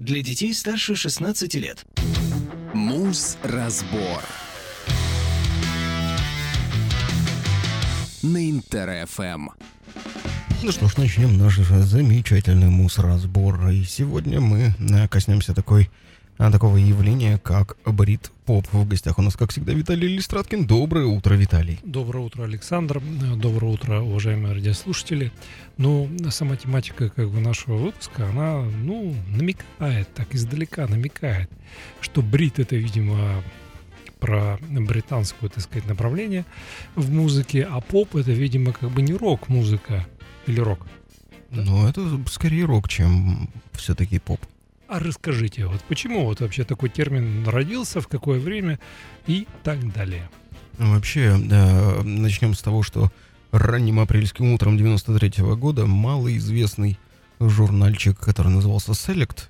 для детей старше 16 лет. Муз-разбор на Интер-ФМ. Ну что ж, начнем наш замечательный муз-разбор. И сегодня мы коснемся такого явления, как брит-поп. В гостях у нас, как всегда, Виталий Листраткин. Доброе утро, Виталий. Доброе утро, Александр. Доброе утро, уважаемые радиослушатели. Ну, сама тематика нашего выпуска, она, намекает, так издалека намекает, что брит — это, видимо, про британское, так сказать, направление в музыке, а поп — это, видимо, не рок-музыка или рок. Ну, это скорее рок, чем все-таки поп. А расскажите, почему вообще такой термин родился, в какое время и так далее? Вообще, начнем с того, что ранним апрельским утром 93-го года малоизвестный журнальчик, который назывался Select,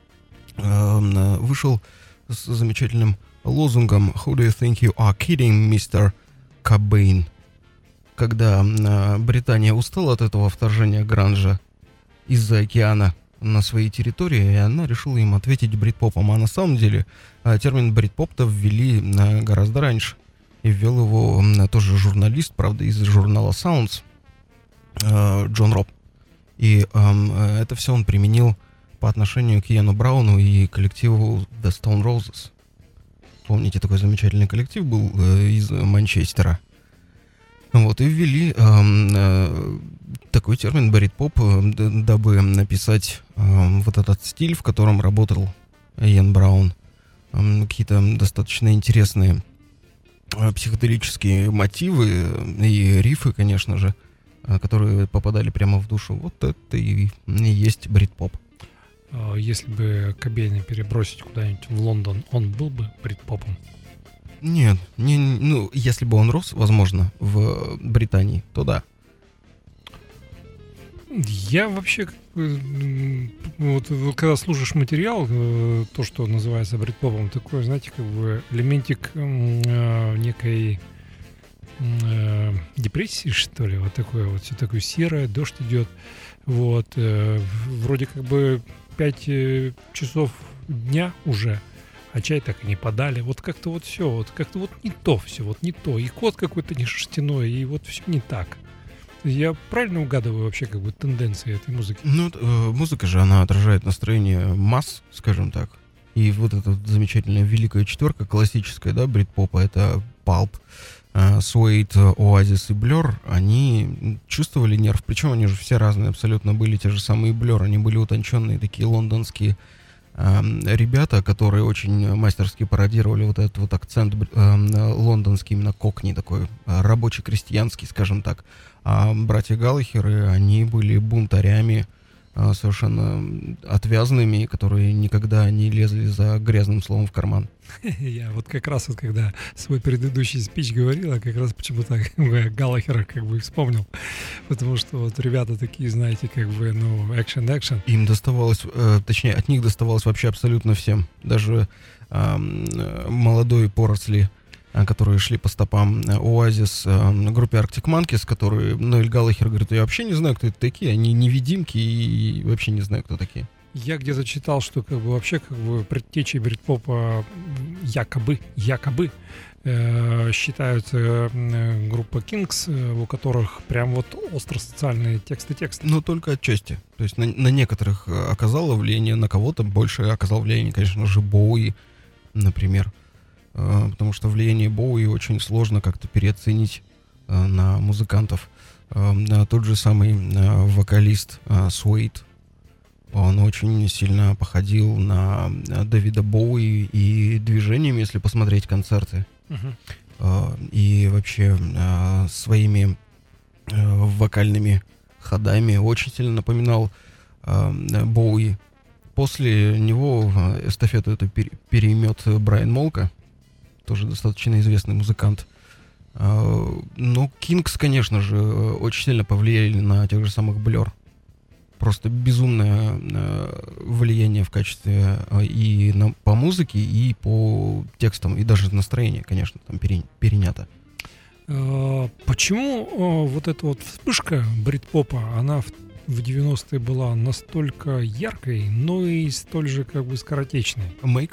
вышел с замечательным лозунгом «Who do you think you are kidding, Mr. Cobain?». Когда Британия устала от этого вторжения гранжа из-за океана на своей территории, и она решила им ответить брит-попом. А на самом деле термин брит-поп-то ввели гораздо раньше. И ввел его тоже журналист, правда, из журнала Sounds, Джон Роб. И это все он применил по отношению к Иану Брауну и коллективу The Stone Roses. Помните, такой замечательный коллектив был из Манчестера. И ввели такой термин брит-поп, дабы написать вот этот стиль, в котором работал Иан Браун. Какие-то достаточно интересные психоделические мотивы и рифы, конечно же, которые попадали прямо в душу. Вот это и есть брит-поп. Если бы Кобейна перебросить куда-нибудь в Лондон, он был бы брит-попом? Нет, если бы он рос, возможно, в Британии, то да. Я вообще, когда слушаешь материал, то, что называется брит-попом, такой, знаете, элементик некой депрессии, что ли, все такое серое, дождь идет, вроде 5 часов дня уже, а чай так и не подали. Как-то все, как-то не то все, не то. И кот какой-то не шерстяной, и все не так. Я правильно угадываю вообще тенденции этой музыки? Музыка же, она отражает настроение масс, скажем так. И эта замечательная великая четверка классическая, да, брит-попа, это Pulp, Suede, Oasis и Blur, они чувствовали нерв, причем они же все разные абсолютно были, те же самые Blur, они были утонченные такие лондонские ребята, которые очень мастерски пародировали этот акцент лондонский, именно кокни такой, рабочий, крестьянский, скажем так. А братья Галлахеры, они были бунтарями, совершенно отвязными, которые никогда не лезли за грязным словом в карман. Я как раз когда свой предыдущий спич говорил, я как раз почему-то Галлахера вспомнил. Потому что ребята такие, знаете, экшен. Им доставалось, точнее, от них доставалось вообще абсолютно всем. Даже молодой поросли, которые шли по стопам Оазис, группе Arctic Monkeys, которые Ноэль Галлахер говорит: я вообще не знаю, кто это такие, они невидимки и вообще не знаю, кто такие. Я где-то читал, что вообще предтечей брит-попа якобы считаются группа Kings, у которых прям остро социальные тексты. Но только отчасти. То есть на некоторых оказало влияние, на кого-то больше оказал влияние, конечно же, Боуи, например. Потому что влияние Боуи очень сложно как-то переоценить на музыкантов. Тот же самый вокалист Suede, он очень сильно походил на Дэвида Боуи и движениями, если посмотреть концерты. И вообще своими вокальными ходами очень сильно напоминал Боуи. После него эстафету эту переймет Брайан Молка, тоже достаточно известный музыкант. Но Кингс, конечно же, очень сильно повлияли на тех же самых Blur. Просто безумное влияние в качестве и по музыке, и по текстам, и даже настроение, конечно, там перенято. Почему эта вспышка брит-попа, она в 90-е была настолько яркой, но и столь же как бы скоротечной. Make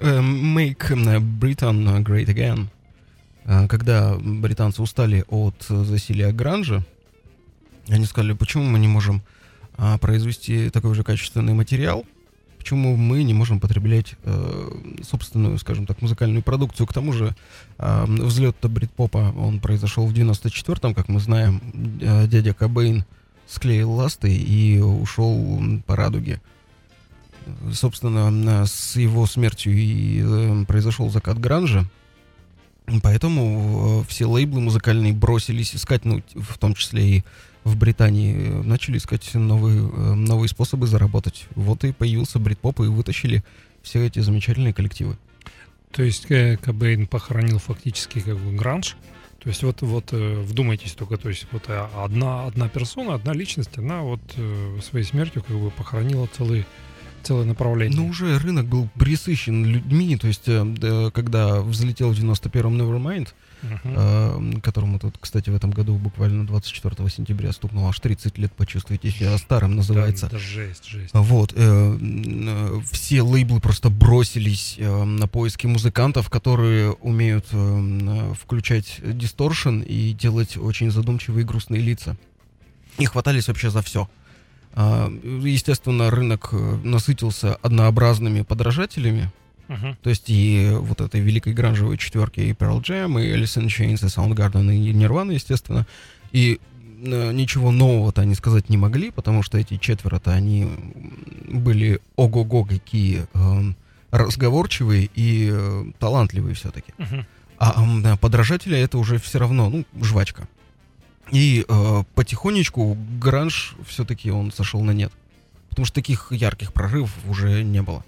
Britain Great Again. Когда британцы устали от засилия гранжа, они сказали, почему мы не можем произвести такой же качественный материал, почему мы не можем потреблять собственную, скажем так, музыкальную продукцию. К тому же взлет брит-попа, он произошел в 94-м, как мы знаем, дядя Кобейн склеил ласты и ушел по радуге. Собственно, с его смертью и произошел закат гранжа. Поэтому все лейблы музыкальные бросились искать, ну, в том числе и в Британии, начали искать новые способы заработать. Вот и появился брит-поп, и вытащили все эти замечательные коллективы. То есть Кобейн похоронил фактически как бы гранж. То есть вот вдумайтесь только, то есть вот одна персона, одна личность, она вот своей смертью как бы похоронила целое направление. Ну, уже рынок был пресыщен людьми, то есть когда взлетел в 91-м Nevermind, которому тут, кстати, в этом году буквально 24 сентября стукнуло аж 30 лет, почувствуйте себя старым, называется. Да, жесть. Вот, все лейблы просто бросились на поиски музыкантов, которые умеют включать дисторшн и делать очень задумчивые и грустные лица. И хватались вообще за все. Естественно, рынок насытился однообразными подражателями. То есть и вот этой великой гранжевой четверки и Pearl Jam, и Alice in Chains, и Soundgarden, и Nirvana, естественно. И ничего нового-то они сказать не могли, потому что эти четверо-то, они были ого-го какие разговорчивые и талантливые все-таки. А подражатели это уже все равно, ну, жвачка. И потихонечку гранж все-таки он сошел на нет. Потому что таких ярких прорывов уже не было.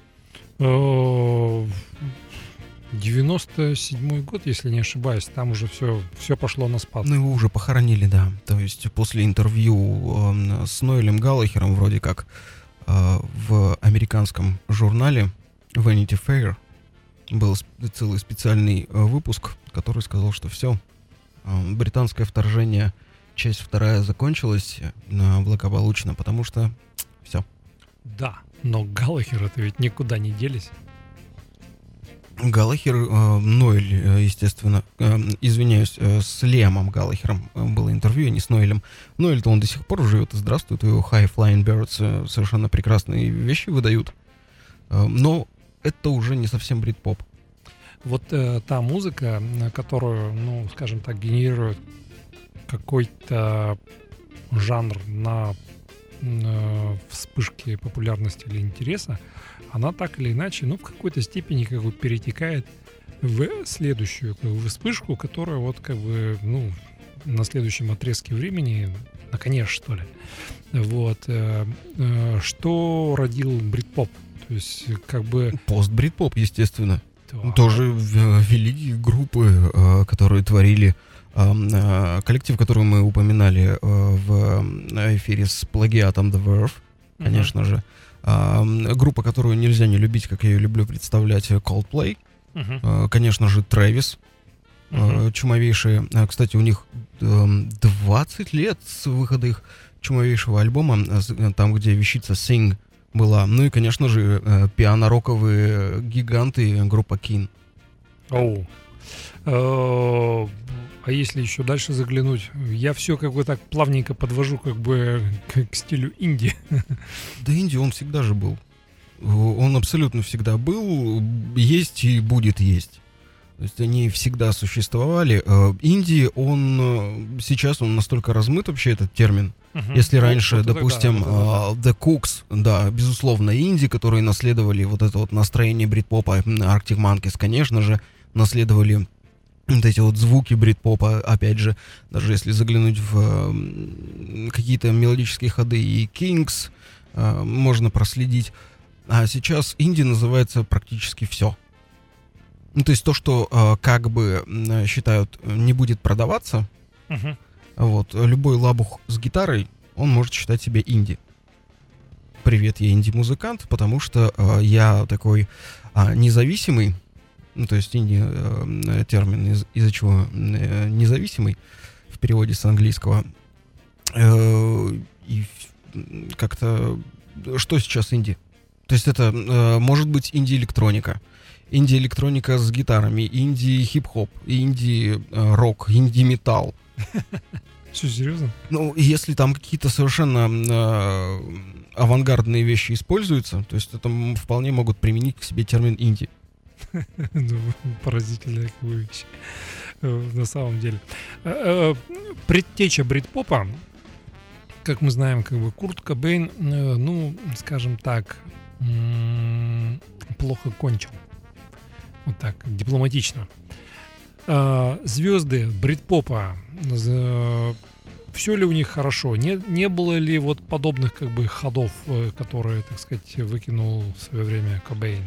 97-й год, если не ошибаюсь, там уже все пошло на спад. Ну, его уже похоронили, да. То есть после интервью с Ноэлем Галлахером, вроде как, в американском журнале Vanity Fair был целый специальный выпуск, который сказал, что все, британское вторжение, часть вторая закончилась благополучно, потому что все. Да, но Галлахеры-то ведь никуда не делись. Галлахер, Ноэль, естественно, извиняюсь, с Лиамом Галлахером было интервью, а не с Ноэлем. Ноэль-то он до сих пор живет и здравствует, его High Flying Birds совершенно прекрасные вещи выдают, но это уже не совсем брит-поп. Вот та музыка, которую, ну, скажем так, генерирует какой-то жанр на вспышке популярности или интереса, она так или иначе, ну, в какой-то степени как бы перетекает в следующую как бы вспышку, которая вот как бы, ну, на следующем отрезке времени, наконец, что ли. Вот. Что родил брит-поп? То есть, как бы... Пост-брит-поп, естественно. Да. Тоже великие группы, которые творили... коллектив, который мы упоминали в эфире с плагиатом The Verve, конечно же. Группа, которую нельзя не любить, как я ее люблю представлять, Coldplay. Конечно же, Travis. Чумовейшие. Кстати, у них 20 лет с выхода их чумовейшего альбома, там, где вещица Sing была. Ну и, конечно же, пиано-роковые гиганты, группа King. А если еще дальше заглянуть, я все как бы так плавненько подвожу как бы к стилю инди. Да инди он всегда же был. Он абсолютно всегда был, есть и будет есть. То есть они всегда существовали. Инди, сейчас он настолько размыт вообще, этот термин. Если раньше, допустим, The Cooks, да, безусловно, инди, которые наследовали вот это вот настроение брит-попа, Arctic Monkeys, конечно же, наследовали вот эти вот звуки брит-попа, опять же, даже если заглянуть в какие-то мелодические ходы и Kings, можно проследить. А сейчас инди называется практически все. Ну, то есть то, что как бы считают не будет продаваться, вот, любой лабух с гитарой, он может считать себя инди. Привет, я инди-музыкант, потому что я такой независимый. Ну, то есть инди термин, из-за чего независимый в переводе с английского. И как-то... Что сейчас инди? То есть это может быть инди-электроника. Инди-электроника с гитарами, инди-хип-хоп, инди-рок, инди-металл. Все серьезно? Ну, если там какие-то совершенно авангардные вещи используются, то есть это вполне могут применить к себе термин инди. Поразительная вещь. На самом деле. Предтеча брит-попа, как мы знаем, как бы Курт Кобейн, ну, скажем так, плохо кончил. Вот так, дипломатично. Звезды брит-попа, все ли у них хорошо? Не было ли вот подобных как бы ходов, которые, так сказать, выкинул в свое время Кобейн?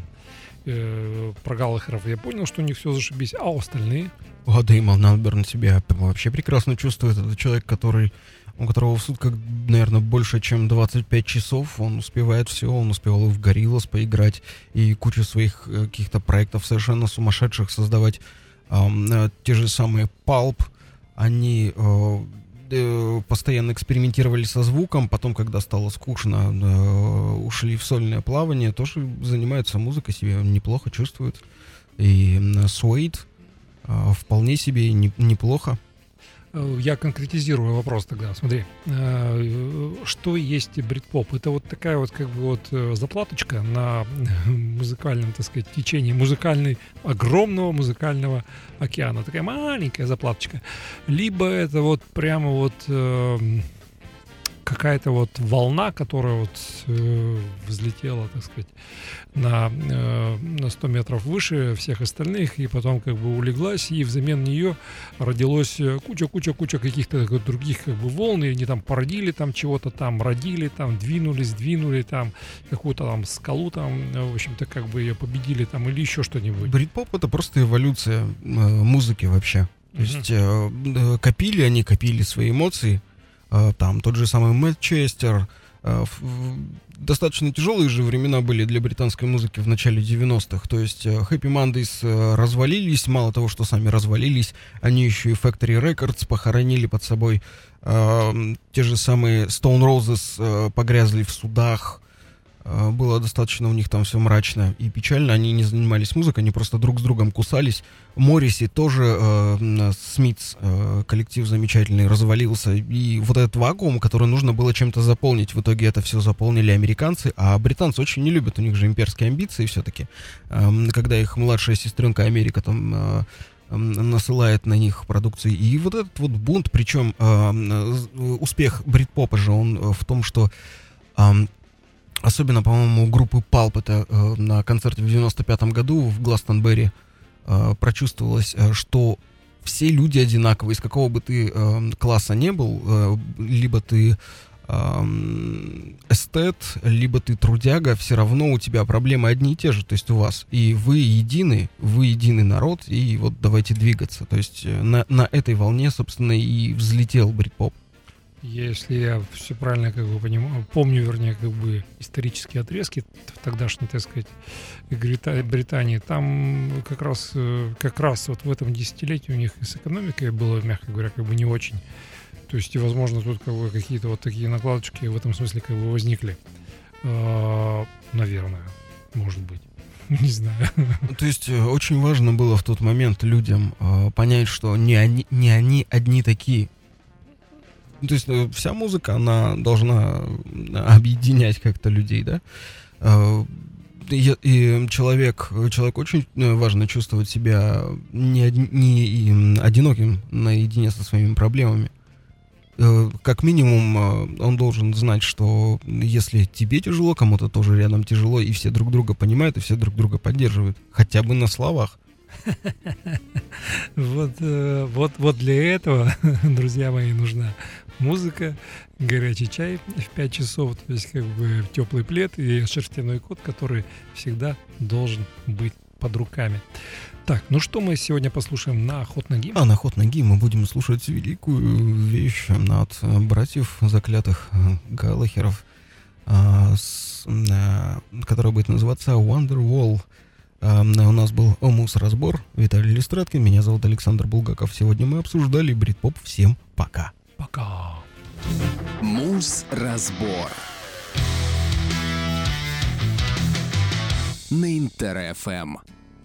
Про Галлахеров я понял, что у них все зашибись, а у остальные? Дэймон Алберн себя вообще прекрасно чувствует. Это человек, у которого в сутках, наверное, больше, чем 25 часов. Он успевает все. Он успевал и в Gorillaz поиграть, и кучу своих каких-то проектов совершенно сумасшедших создавать. Те же самые Pulp, они постоянно экспериментировали со звуком, потом, когда стало скучно, ушли в сольное плавание, тоже занимаются музыкой, себя неплохо чувствуют. И Suede вполне себе неплохо. Я конкретизирую вопрос тогда. Смотри, что есть брит-поп? Это вот такая вот как бы вот заплаточка на музыкальном, так сказать, течении огромного музыкального океана. Такая маленькая заплаточка. Либо это вот прямо вот какая-то вот волна, которая вот взлетела, так сказать, на 100 метров выше всех остальных, и потом как бы улеглась, и взамен нее родилось куча каких-то других как бы волн, и они там породили там чего-то там, родили там, двинули там какую-то там скалу там, в общем-то, как бы ее победили там, или еще что-нибудь. Брит-поп — это просто эволюция музыки вообще. То есть копили свои эмоции. Там тот же самый Мэтт Честер. Достаточно тяжелые же времена были для британской музыки в начале 90-х. То есть Happy Mondays развалились. Мало того, что сами развалились, они еще и Factory Records похоронили под собой. Те же самые Stone Roses погрязли в судах. Было достаточно у них там все мрачно и печально. Они не занимались музыкой, они просто друг с другом кусались. Морриси тоже, Смитс, коллектив замечательный, развалился. И вот этот вакуум, который нужно было чем-то заполнить, в итоге это все заполнили американцы. А британцы очень не любят, у них же имперские амбиции все-таки. Когда их младшая сестренка Америка там насылает на них продукцию. И вот этот вот бунт, причем успех брит-попа же он в том, что... Особенно, по-моему, у группы Pulp, это на концерте в 95-м году в Гластонберри прочувствовалось, что все люди одинаковые, из какого бы ты класса не был, либо ты эстет, либо ты трудяга, все равно у тебя проблемы одни и те же, то есть у вас. И вы единый народ, и вот давайте двигаться. То есть на этой волне, собственно, и взлетел брит-поп. Если я все правильно как бы помню, вернее, как бы исторические отрезки в тогдашней, так сказать, Британии, там как раз вот в этом десятилетии у них и с экономикой было, мягко говоря, как бы не очень. То есть, и, возможно, тут как бы какие-то вот такие накладочки в этом смысле как бы возникли. Наверное, может быть. Не знаю. То есть очень важно было в тот момент людям понять, что не они одни такие. То есть вся музыка, она должна объединять как-то людей, да? И человек очень важно чувствовать себя не одиноким наедине со своими проблемами. Как минимум, он должен знать, что если тебе тяжело, кому-то тоже рядом тяжело, и все друг друга понимают, и все друг друга поддерживают. Хотя бы на словах. Вот для этого, друзья мои, нужна музыка, горячий чай в 5 часов, то есть как бы теплый плед и шерстяной кот, который всегда должен быть под руками. Так, ну что мы сегодня послушаем на Хот Ноги? На Хот Ноги мы будем слушать великую вещь от братьев заклятых Галлахеров, которая будет называться Wonderwall. У нас был Омус-разбор, Виталий Листраткин, меня зовут Александр Булгаков. Сегодня мы обсуждали брит-поп. Всем пока. Пока. Муз-разбор на Интер-ФМ.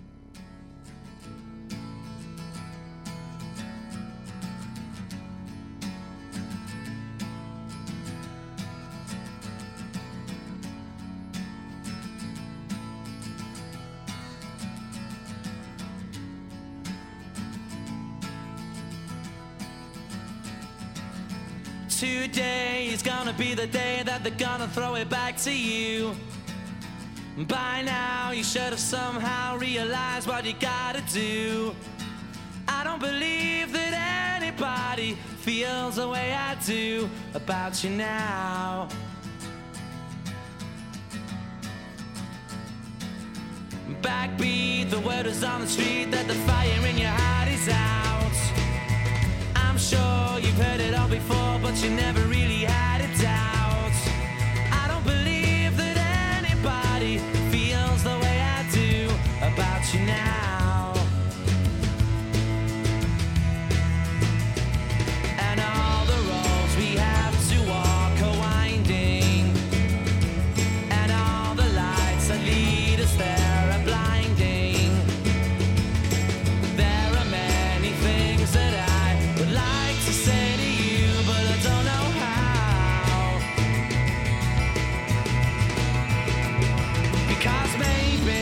Today is gonna be the day that they're gonna throw it back to you. By now you should have somehow realized what you gotta do. I don't believe that anybody feels the way I do about you now. Backbeat, the word is on the street that the fire in your heart is out. I'm sure you've heard it all before, but you never really had a doubt. I don't believe that anybody feels the way I do about you now. And all the roads we have to walk are winding, and all the lights that lead us there are blinding. There are many things that I would like to say to you, but I don't know how. Because maybe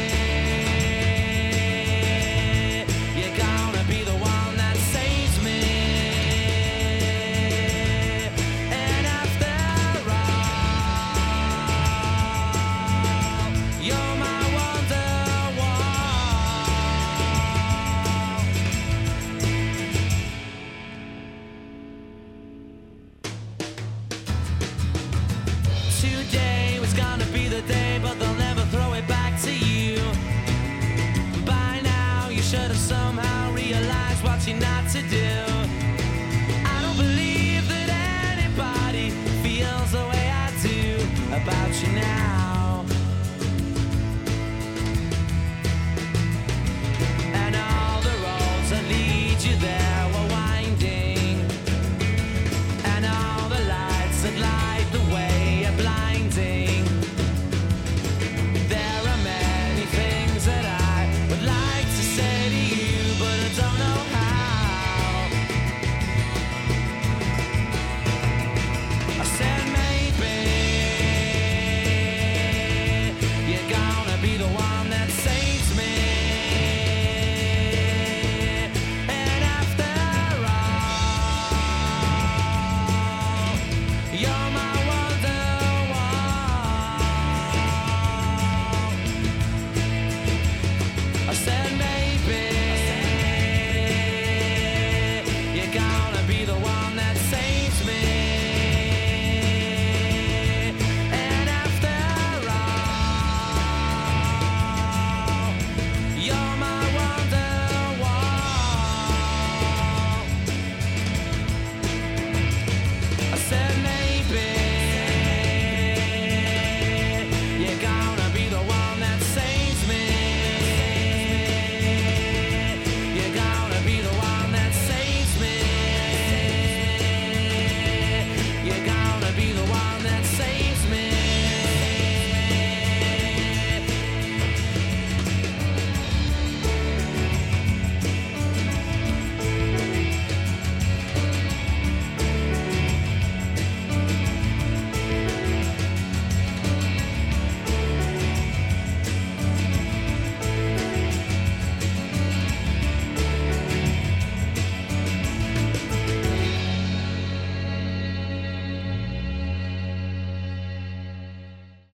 you're gonna be the one that saves me. And after all, you're my Wonderwall. Today was gonna be the day, but they'll never throw it back to you. By now you should have somehow realized what you're not to do.